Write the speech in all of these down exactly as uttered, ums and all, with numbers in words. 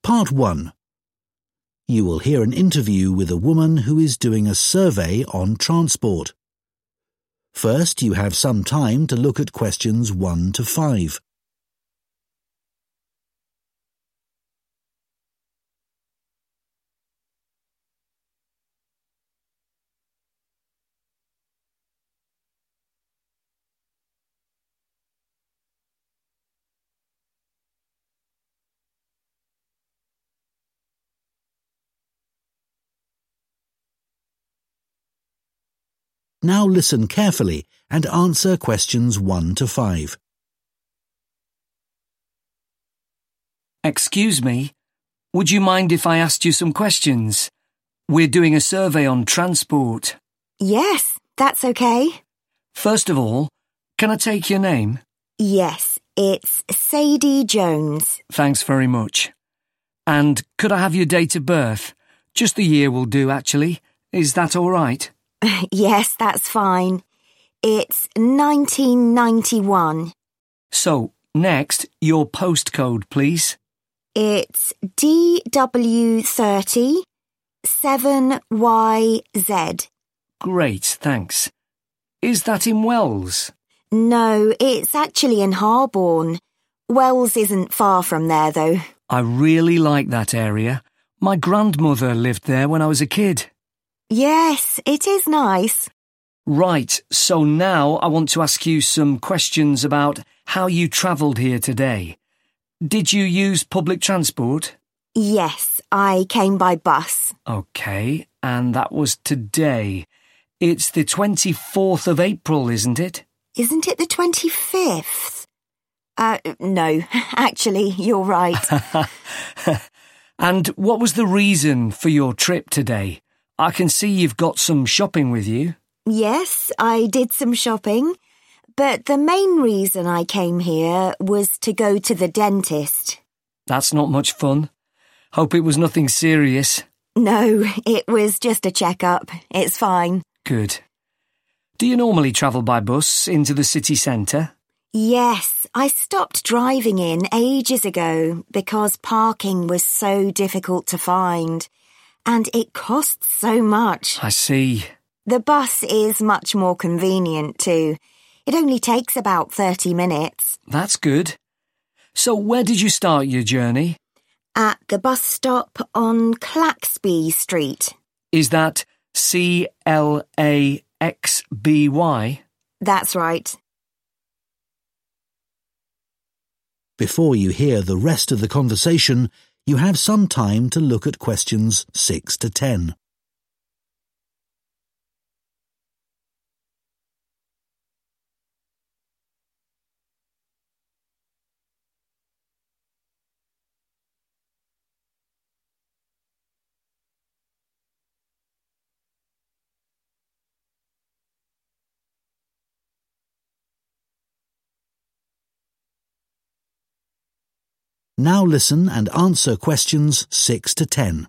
Part one. You will hear an interview with a woman who is doing a survey on transport. First, you have some time to look at questions one to five. Now listen carefully and answer questions one to five. Excuse me, would you mind if I asked you some questions? We're doing a survey on transport. Yes, that's okay. First of all, can I take your name? Yes, it's Sadie Jones. Thanks very much. And could I have your date of birth? Just the year will do, actually. Is that all right? Yes, that's fine. It's nineteen ninety-one. So, next, your postcode, please. It's D W thirty seven Y Z. Great, thanks. Is that in Wells? No, it's actually in Harborne. Wells isn't far from there, though. I really like that area. My grandmother lived there when I was a kid. Yes, it is nice. Right, so now I want to ask you some questions about how you travelled here today. Did you use public transport? Yes, I came by bus. OK, and that was today. It's the twenty-fourth of April, isn't it? Isn't it the twenty-fifth? Uh, no, actually, you're right. And what was the reason for your trip today? I can see you've got some shopping with you. Yes, I did some shopping, but the main reason I came here was to go to the dentist. That's not much fun. Hope it was nothing serious. No, it was just a checkup. It's fine. Good. Do you normally travel by bus into the city centre? Yes, I stopped driving in ages ago because parking was so difficult to find. And it costs so much. I see. The bus is much more convenient too. It only takes about thirty minutes. That's good. So where did you start your journey? At the bus stop on Claxby Street. Is that C L A X B Y? That's right. Before you hear the rest of the conversation, you have some time to look at questions six to ten. Now listen and answer questions six to ten.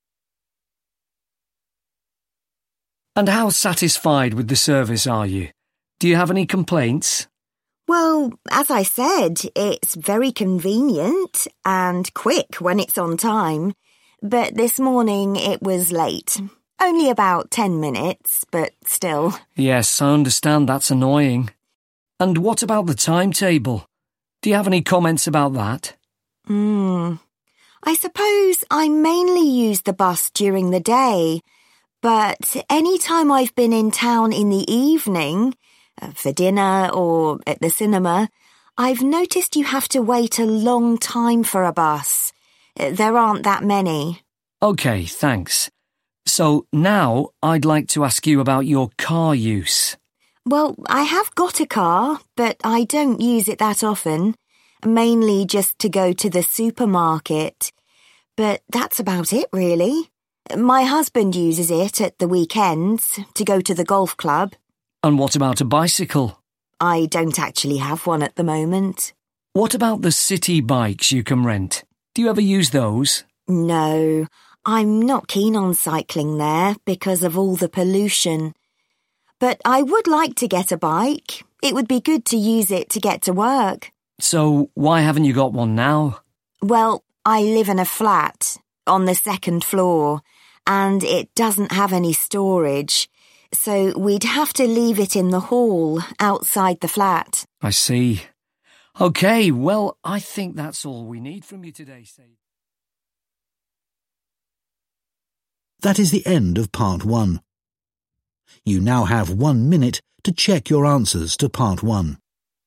And how satisfied with the service are you? Do you have any complaints? Well, as I said, it's very convenient and quick when it's on time. But this morning it was late. Only about ten minutes, but still. Yes, I understand that's annoying. And what about the timetable? Do you have any comments about that? Hmm. I suppose I mainly use the bus during the day, but any time I've been in town in the evening, uh, for dinner or at the cinema, I've noticed you have to wait a long time for a bus. Uh, there aren't that many. OK, thanks. So now I'd like to ask you about your car use. Well, I have got a car, but I don't use it that often. Mainly just to go to the supermarket. But that's about it, really. My husband uses it at the weekends to go to the golf club. And what about a bicycle? I don't actually have one at the moment. What about the city bikes you can rent? Do you ever use those? No, I'm not keen on cycling there because of all the pollution. But I would like to get a bike. It would be good to use it to get to work. So why haven't you got one now? Well, I live in a flat on the second floor, and it doesn't have any storage, so we'd have to leave it in the hall outside the flat. I see. OK, well, I think that's all we need from you today, Sadie. That is the end of part one. You now have one minute to check your answers to part one.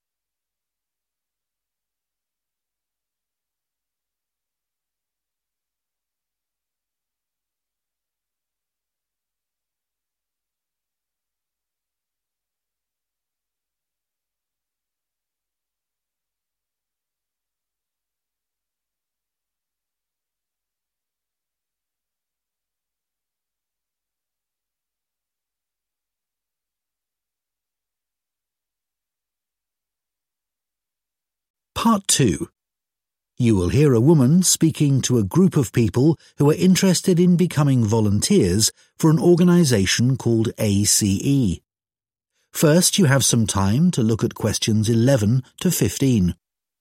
Part two. You will hear a woman speaking to a group of people who are interested in becoming volunteers for an organisation called A C E. First, you have some time to look at questions eleven to fifteen.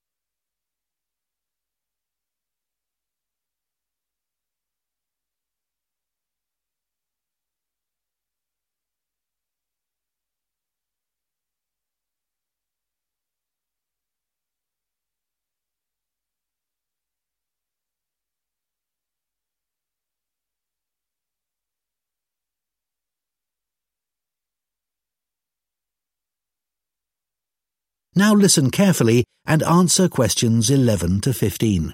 Now listen carefully and answer questions eleven to fifteen.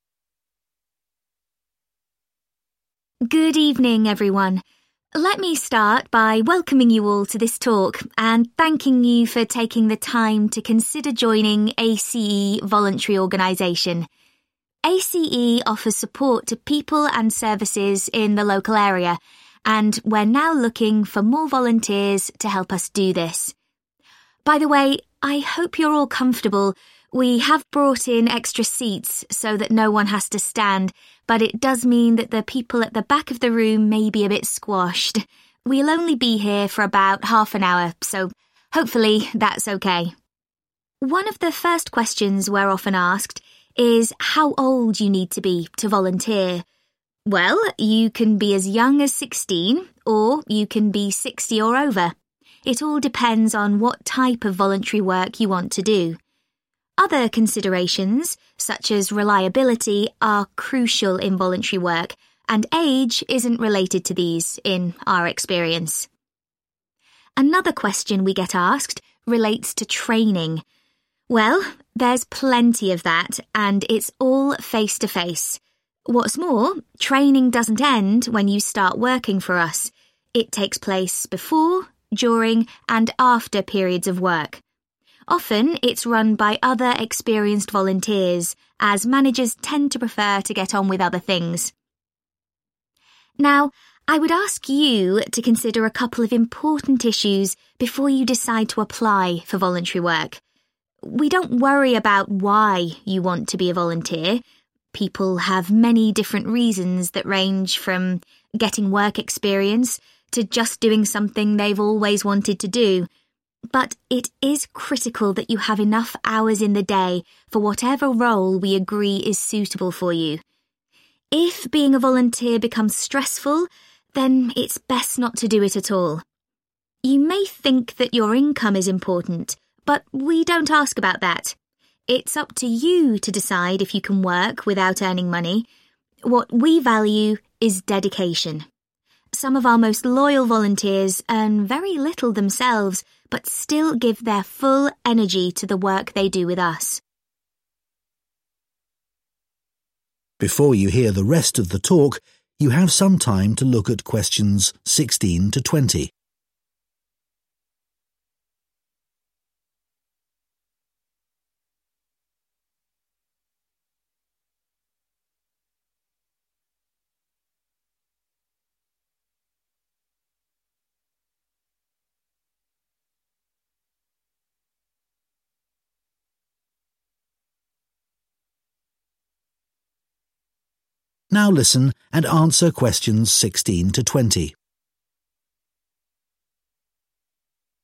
Good evening, everyone. Let me start by welcoming you all to this talk and thanking you for taking the time to consider joining A C E Voluntary Organisation. A C E offers support to people and services in the local area, and we're now looking for more volunteers to help us do this. By the way, I hope you're all comfortable. We have brought in extra seats so that no one has to stand, but it does mean that the people at the back of the room may be a bit squashed. We'll only be here for about half an hour, so hopefully that's okay. One of the first questions we're often asked is how old you need to be to volunteer. Well, you can be as young as sixteen, or you can be sixty or over. It all depends on what type of voluntary work you want to do. Other considerations, such as reliability, are crucial in voluntary work, and age isn't related to these, in our experience. Another question we get asked relates to training. Well, there's plenty of that, and it's all face-to-face. What's more, training doesn't end when you start working for us. It takes place before, during and after periods of work. Often it's run by other experienced volunteers, as managers tend to prefer to get on with other things. Now, I would ask you to consider a couple of important issues before you decide to apply for voluntary work. We don't worry about why you want to be a volunteer. People have many different reasons that range from getting work experience to just doing something they've always wanted to do. But it is critical that you have enough hours in the day for whatever role we agree is suitable for you. If being a volunteer becomes stressful, then it's best not to do it at all. You may think that your income is important, but we don't ask about that. It's up to you to decide if you can work without earning money. What we value is dedication. Some of our most loyal volunteers earn very little themselves, but still give their full energy to the work they do with us. Before you hear the rest of the talk, you have some time to look at questions sixteen to twenty. Now listen and answer questions sixteen to twenty.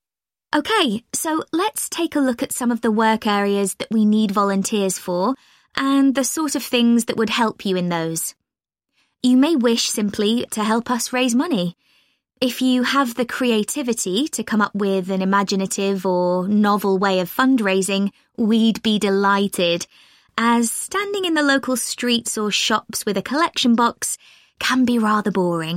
OK, so let's take a look at some of the work areas that we need volunteers for, and the sort of things that would help you in those. You may wish simply to help us raise money. If you have the creativity to come up with an imaginative or novel way of fundraising, we'd be delighted, as standing in the local streets or shops with a collection box can be rather boring.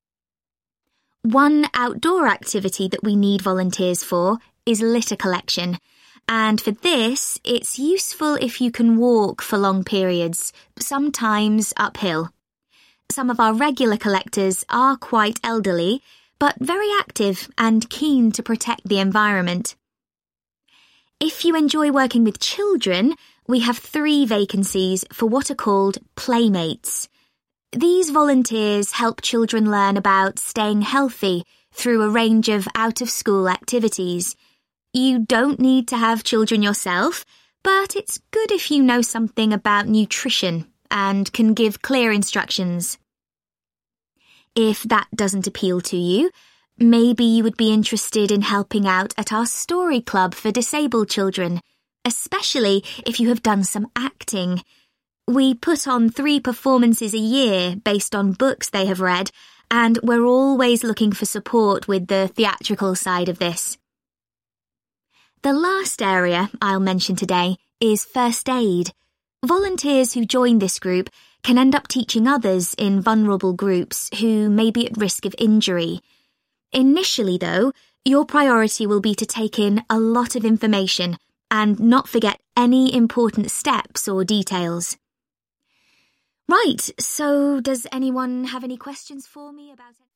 One outdoor activity that we need volunteers for is litter collection, and for this, it's useful if you can walk for long periods, sometimes uphill. Some of our regular collectors are quite elderly, but very active and keen to protect the environment. If you enjoy working with children, we have three vacancies for what are called playmates. These volunteers help children learn about staying healthy through a range of out-of-school activities. You don't need to have children yourself, but it's good if you know something about nutrition and can give clear instructions. If that doesn't appeal to you, maybe you would be interested in helping out at our story club for disabled children, especially if you have done some acting. We put on three performances a year based on books they have read, and we're always looking for support with the theatrical side of this. The last area I'll mention today is first aid. Volunteers who join this group can end up teaching others in vulnerable groups who may be at risk of injury. Initially, though, your priority will be to take in a lot of information and not forget any important steps or details. Right, so does anyone have any questions for me about it?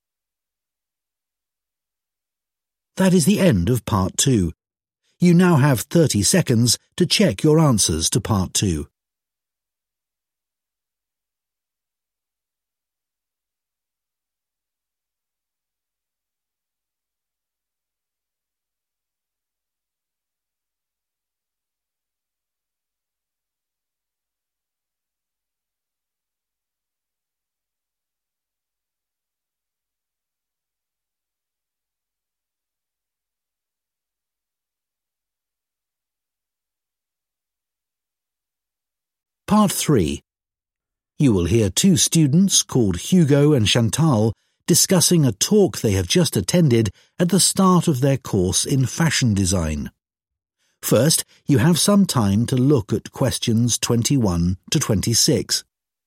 That is the end of part two. You now have thirty seconds to check your answers to part two. Part three. You will hear two students called Hugo and Chantal discussing a talk they have just attended at the start of their course in fashion design. First, you have some time to look at questions twenty-one to twenty-six.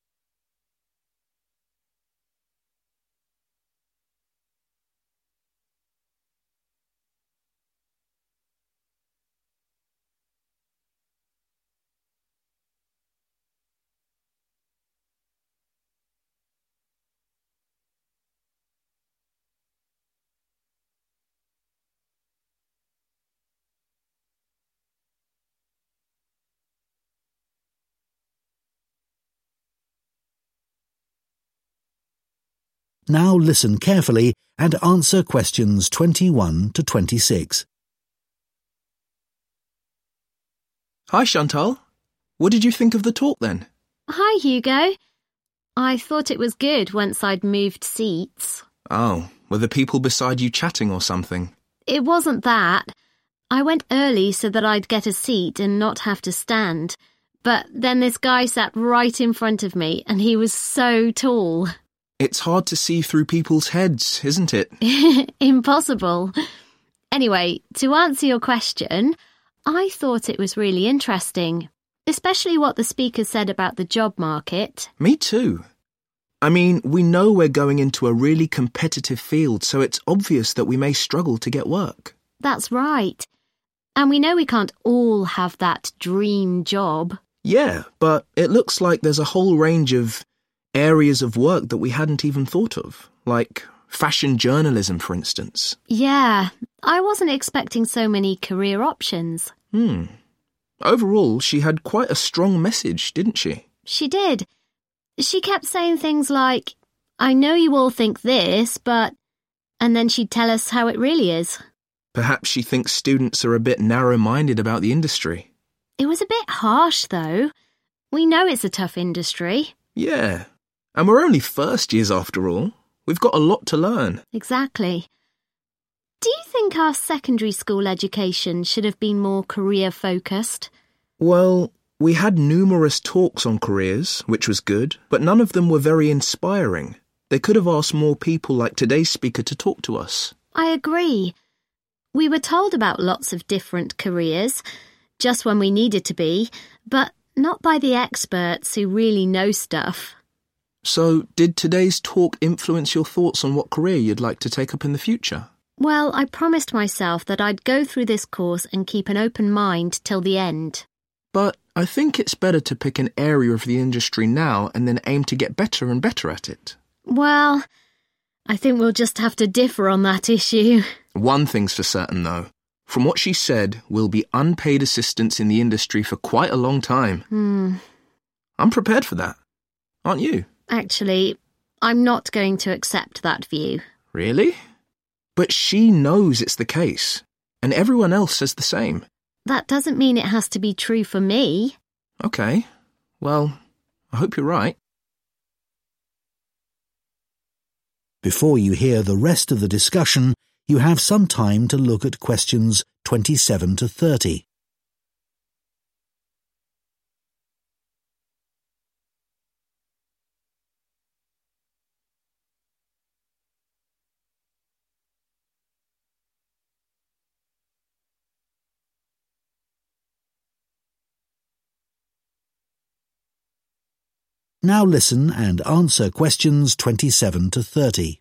Now listen carefully and answer questions twenty-one to twenty-six. Hi, Chantal. What did you think of the talk then? Hi, Hugo. I thought it was good once I'd moved seats. Oh, were the people beside you chatting or something? It wasn't that. I went early so that I'd get a seat and not have to stand. But then this guy sat right in front of me and he was so tall. It's hard to see through people's heads, isn't it? Impossible. Anyway, to answer your question, I thought it was really interesting, especially what the speaker said about the job market. Me too. I mean, we know we're going into a really competitive field, so it's obvious that we may struggle to get work. That's right. And we know we can't all have that dream job. Yeah, but it looks like there's a whole range of areas of work that we hadn't even thought of, like fashion journalism, for instance. Yeah, I wasn't expecting so many career options. Hmm. Overall, she had quite a strong message, didn't she? She did. She kept saying things like, I know you all think this, but... And then she'd tell us how it really is. Perhaps she thinks students are a bit narrow-minded about the industry. It was a bit harsh, though. We know it's a tough industry. Yeah. And we're only first years after all. We've got a lot to learn. Exactly. Do you think our secondary school education should have been more career-focused? Well, We had numerous talks on careers, which was good, but none of them were very inspiring. They could have asked more people like today's speaker to talk to us. I agree. We were told about lots of different careers, just when we needed to be, but not by the experts who really know stuff. So, did today's talk influence your thoughts on what career you'd like to take up in the future? Well, I promised myself that I'd go through this course and keep an open mind till the end. But I think it's better to pick an area of the industry now and then aim to get better and better at it. Well, I think we'll just have to differ on that issue. One thing's for certain, though. From what she said, we'll be unpaid assistants in the industry for quite a long time. Hmm. I'm prepared for that. Aren't you? Actually, I'm not going to accept that view. Really? But she knows it's the case, and everyone else says the same. That doesn't mean it has to be true for me. Okay. Well, I hope you're right. Before you hear the rest of the discussion, you have some time to look at questions twenty-seven to thirty. Now listen and answer questions twenty-seven to thirty.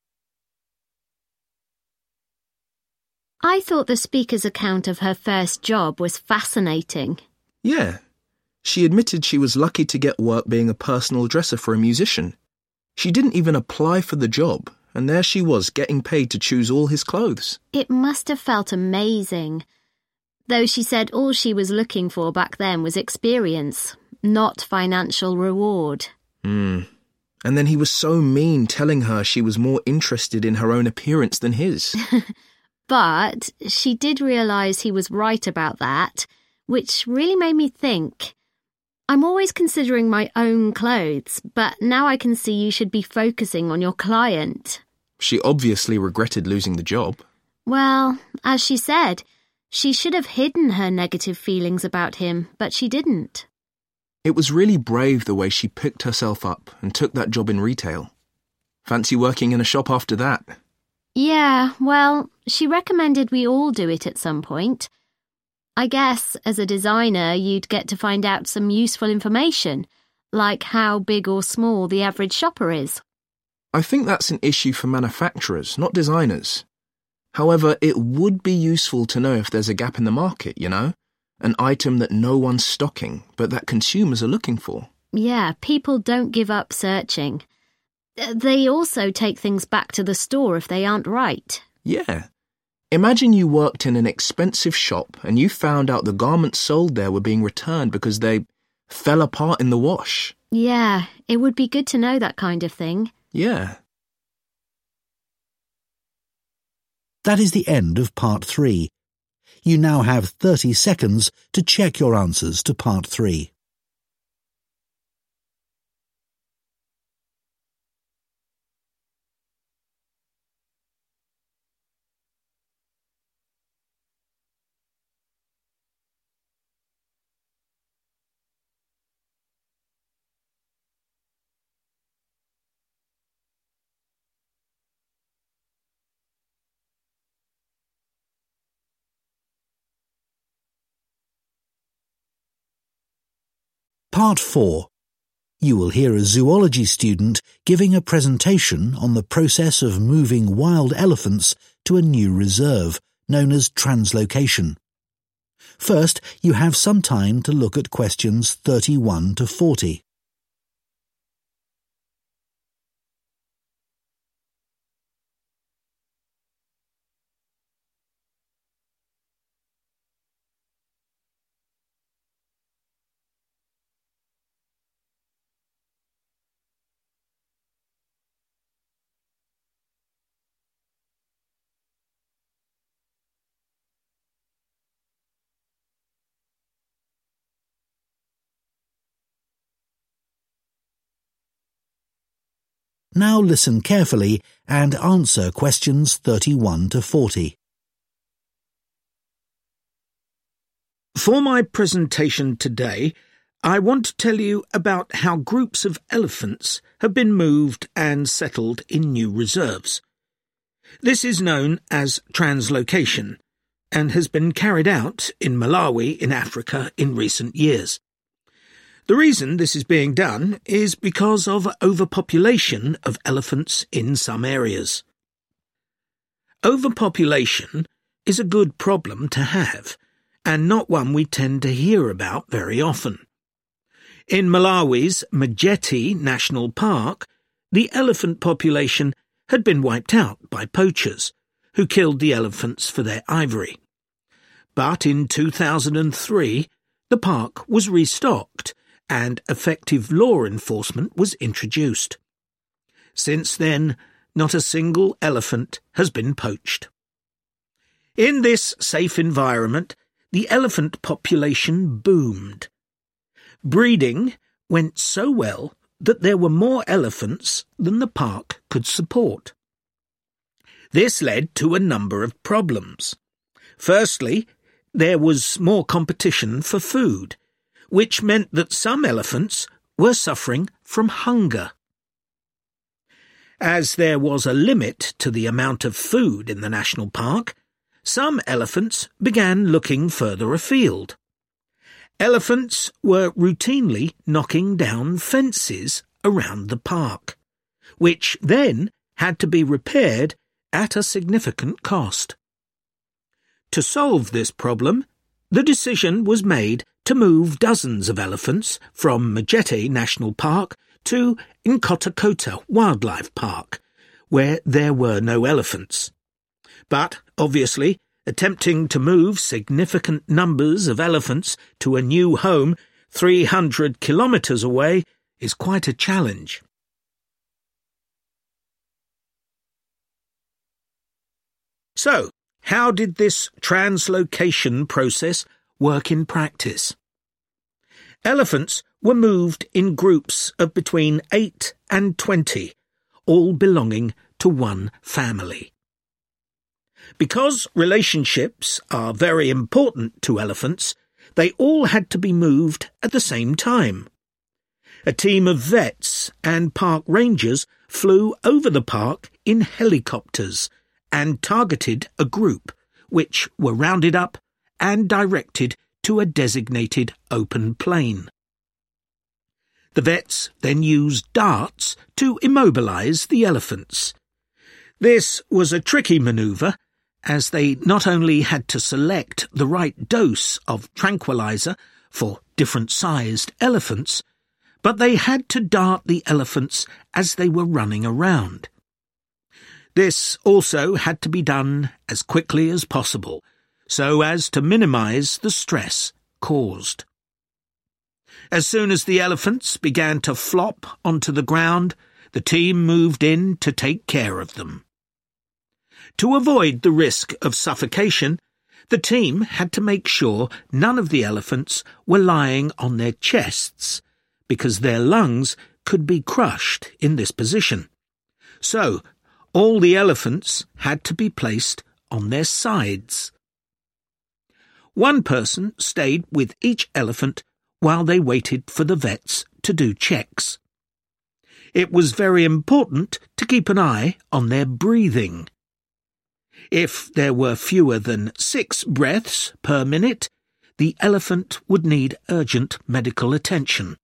I thought the speaker's account of her first job was fascinating. Yeah. She admitted she was lucky to get work being a personal dresser for a musician. She didn't even apply for the job, and there she was getting paid to choose all his clothes. It must have felt amazing. Though she said all she was looking for back then was experience, not financial reward. Hmm. And then he was so mean, telling her she was more interested in her own appearance than his. But she did realise he was right about that, which really made me think. I'm always considering my own clothes, but now I can see you should be focusing on your client. She obviously regretted losing the job. Well, as she said, she should have hidden her negative feelings about him, but she didn't. It was really brave the way she picked herself up and took that job in retail. Fancy working in a shop after that? Yeah, well, she recommended we all do it at some point. I guess, as a designer, you'd get to find out some useful information, like how big or small the average shopper is. I think that's an issue for manufacturers, not designers. However, it would be useful to know if there's a gap in the market, you know? An item that no one's stocking, but that consumers are looking for. Yeah, people don't give up searching. They also take things back to the store if they aren't right. Yeah. Imagine you worked in an expensive shop and you found out the garments sold there were being returned because they fell apart in the wash. Yeah, it would be good to know that kind of thing. Yeah. That is the end of part three. You now have thirty seconds to check your answers to part three. Part four. You will hear a zoology student giving a presentation on the process of moving wild elephants to a new reserve, known as translocation. First, you have some time to look at questions thirty-one to forty. Now listen carefully and answer questions thirty-one to forty. For my presentation today, I want to tell you about how groups of elephants have been moved and settled in new reserves. This is known as translocation and has been carried out in Malawi in Africa in recent years. The reason this is being done is because of overpopulation of elephants in some areas. Overpopulation is a good problem to have, and not one we tend to hear about very often. In Malawi's Mageti National Park, the elephant population had been wiped out by poachers, who killed the elephants for their ivory. But in two thousand three, the park was restocked, and effective law enforcement was introduced. Since then, not a single elephant has been poached. In this safe environment, the elephant population boomed. Breeding went so well that there were more elephants than the park could support. This led to a number of problems. Firstly, there was more competition for food, which meant that some elephants were suffering from hunger. As there was a limit to the amount of food in the national park, some elephants began looking further afield. Elephants were routinely knocking down fences around the park, which then had to be repaired at a significant cost. To solve this problem, the decision was made to move dozens of elephants from Mageti National Park to Nkhotakota Wildlife Park, where there were no elephants. But, obviously, attempting to move significant numbers of elephants to a new home three hundred kilometres away is quite a challenge. So, how did this translocation process work in practice? Elephants were moved in groups of between eight and twenty, all belonging to one family. Because relationships are very important to elephants, they all had to be moved at the same time. A team of vets and park rangers flew over the park in helicopters and targeted a group, which were rounded up and directed to a designated open plain. The vets then used darts to immobilize the elephants. This was a tricky maneuver, as they not only had to select the right dose of tranquilizer for different-sized elephants, but they had to dart the elephants as they were running around. This also had to be done as quickly as possible, so as to minimize the stress caused. As soon as the elephants began to flop onto the ground, the team moved in to take care of them. To avoid the risk of suffocation, the team had to make sure none of the elephants were lying on their chests, because their lungs could be crushed in this position. So, all the elephants had to be placed on their sides. One person stayed with each elephant while they waited for the vets to do checks. It was very important to keep an eye on their breathing. If there were fewer than six breaths per minute, the elephant would need urgent medical attention.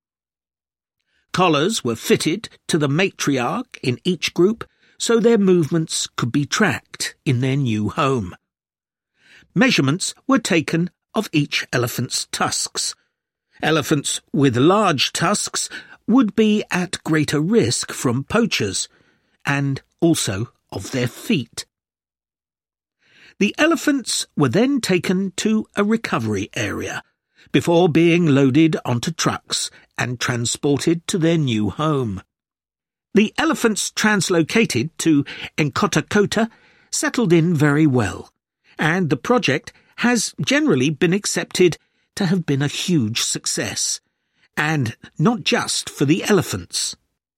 Collars were fitted to the matriarch in each group so their movements could be tracked in their new home. Measurements were taken of each elephant's tusks. Elephants with large tusks would be at greater risk from poachers, and also of their feet. The elephants were then taken to a recovery area, before being loaded onto trucks and transported to their new home. The elephants translocated to Nkhotakota settled in very well, and the project has generally been accepted to have been a huge success, and not just for the elephants.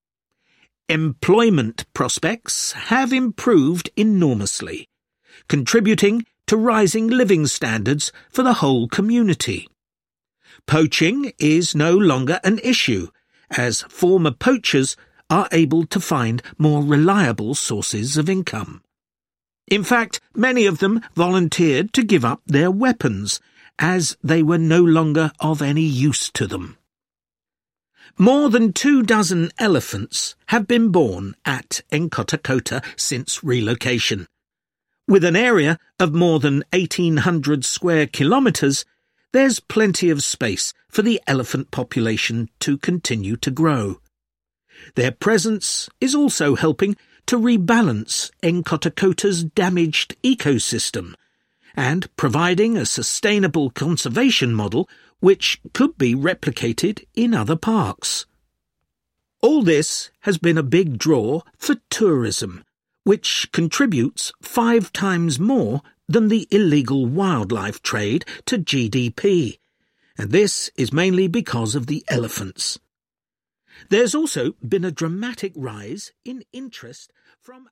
Employment prospects have improved enormously, contributing to rising living standards for the whole community. Poaching is no longer an issue, as former poachers are able to find more reliable sources of income. In fact, many of them volunteered to give up their weapons, as they were no longer of any use to them. More than two dozen elephants have been born at Nkhotakota since relocation. With an area of more than eighteen hundred square kilometres, there's plenty of space for the elephant population to continue to grow. Their presence is also helping to rebalance Nkhotakota's damaged ecosystem and providing a sustainable conservation model which could be replicated in other parks. All this has been a big draw for tourism, which contributes five times more than the illegal wildlife trade to G D P, and this is mainly because of the elephants. There's also been a dramatic rise in interest from...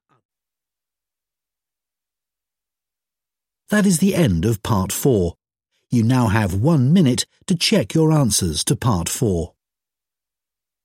That is the end of part four. You now have one minute to check your answers to part four.